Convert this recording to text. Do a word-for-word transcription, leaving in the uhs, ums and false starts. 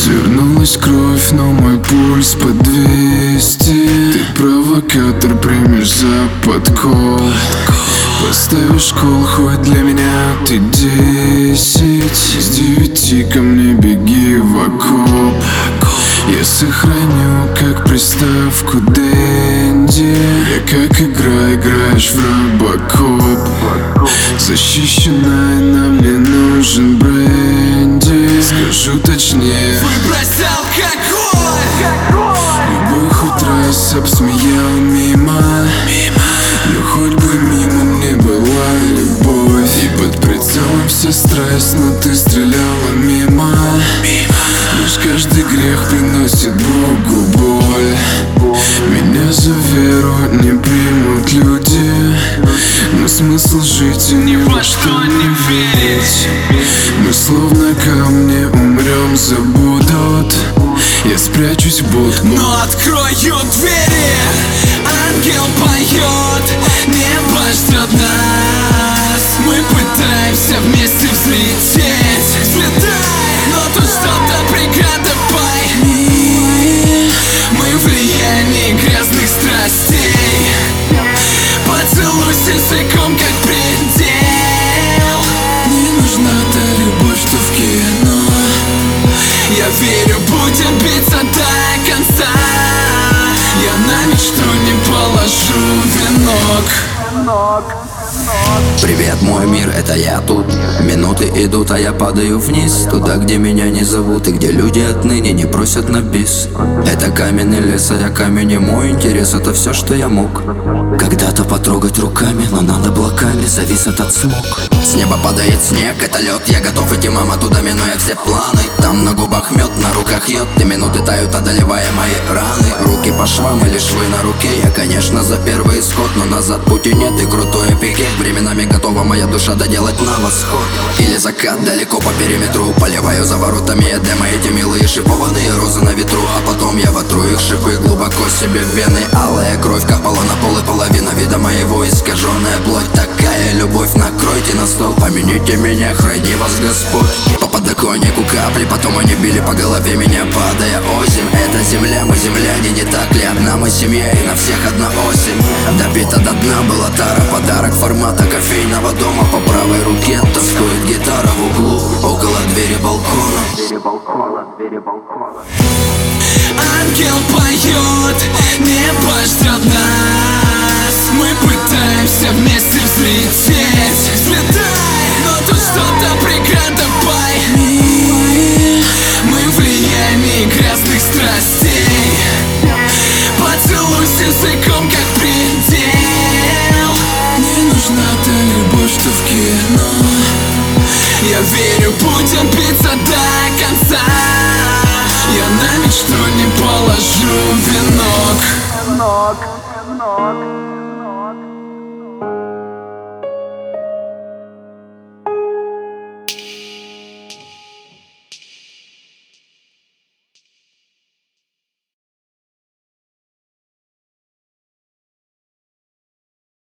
Свернулась кровь, но мой пульс под двести. Ты провокатор, примешь за подкоп. Поставишь кол, хоть для меня ты десять. С девяти ко мне беги в окоп. Я сохраню как приставку Дэнди. Я как игра, играешь в робокоп. Защищенная, нам не нужен бренди. Скажу точнее, выбрось алкоголь. любой хоть раз обсмеял мимо. Но хоть бы мимо мне была любовь. И под прицелом вся страсть, но ты стреляла мимо. Лишь каждый грех приносит Богу боль. Меня за веру не примут люди, но смысл жить и ни во что не верить. Мы словно камни умрем, забудут. Я спрячусь в будку, но открою двери. Ангел поет, небо ждет нас. Мы пытаемся вместе взлететь. Взлетай, но тут что-то преграда, пойми. Мы в влиянии грязных страстей. Поцелуй с языком как предел. не нужна та любовь, что в кино. Я верю, будем биться до конца. Я на мечту не положу венок. Привет, мой мир, это я тут. Минуты идут, а я падаю вниз. Туда, где меня не зовут и где люди отныне не просят на бис. Это каменный лес, а я камень, и мой интерес — это все, что я мог когда-то потрогать руками, но над облаками завис этот смог. С неба падает снег, это лед. Я готов идти, мама, туда, минуя все планы. Там на губах мед, на руках йод. И минуты тают, одолевая мои раны. Руки по швам или швы на руке. Я, конечно, за первый исход, но назад пути нет и крутое пике. Временами готова моя душа доделать на восход. Или закат далеко по периметру. Поливаю за воротами Эдема эти милые шипованные розы на ветру. А потом я вотру их шипы глубоко себе в вены. Алая кровь капала на пол, и половина вида моего искаженная плоть. Такая любовь, накройте на стол, помяните меня, храни вас Господь. По подоконнику капли, потом они били по голове меня, падая озимь. Это земля, мы земляне, не так ли? Одна мы семья, и на всех одна осень. Допита до дна была тара, подарок формата кофейного дома. По правой руке тоскует гитара в углу, около двери балкона. Ангел поет, небо ждет нас. Мы пытаемся вместе взлететь. Взлетай, но тут что-то преграда, пойми. Мы в влиянии грязных страстей. Поцелуй с языком как предел. Не нужна та любовь, что в кино. Я верю, будем биться до конца. Я на мечту не положу венок.